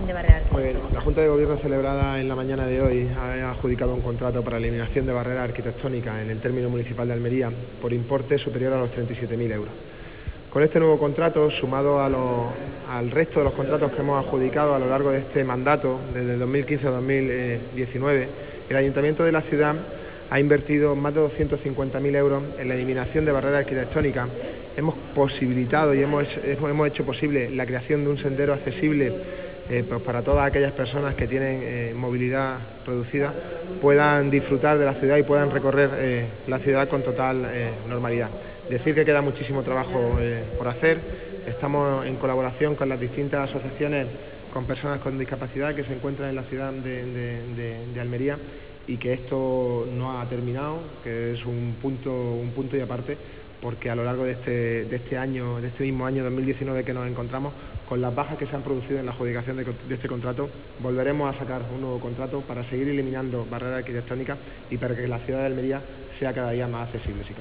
eliminación de barreras Pues arquitectónicas? la Junta de Gobierno celebrada en la mañana de hoy ha adjudicado un contrato para eliminación de barreras arquitectónicas en el término municipal de Almería por importe superior a los 37.000 euros. Con este nuevo contrato, sumado al resto de los contratos que hemos adjudicado a lo largo de este mandato, desde 2015 a 2019, el Ayuntamiento de la ciudad ha invertido más de 250.000 euros en la eliminación de barreras arquitectónicas. Hemos posibilitado y hemos hecho posible la creación de un sendero accesible pues para todas aquellas personas que tienen movilidad reducida puedan disfrutar de la ciudad y puedan recorrer la ciudad con total normalidad. Decir que queda muchísimo trabajo por hacer. Estamos en colaboración con las distintas asociaciones con personas con discapacidad que se encuentran en la ciudad de Almería, y que esto no ha terminado, que es un punto y aparte, porque a lo largo de este año, de este mismo año 2019 que nos encontramos, con las bajas que se han producido en la adjudicación de este contrato, volveremos a sacar un nuevo contrato para seguir eliminando barreras arquitectónicas y para que la ciudad de Almería sea cada día más accesible.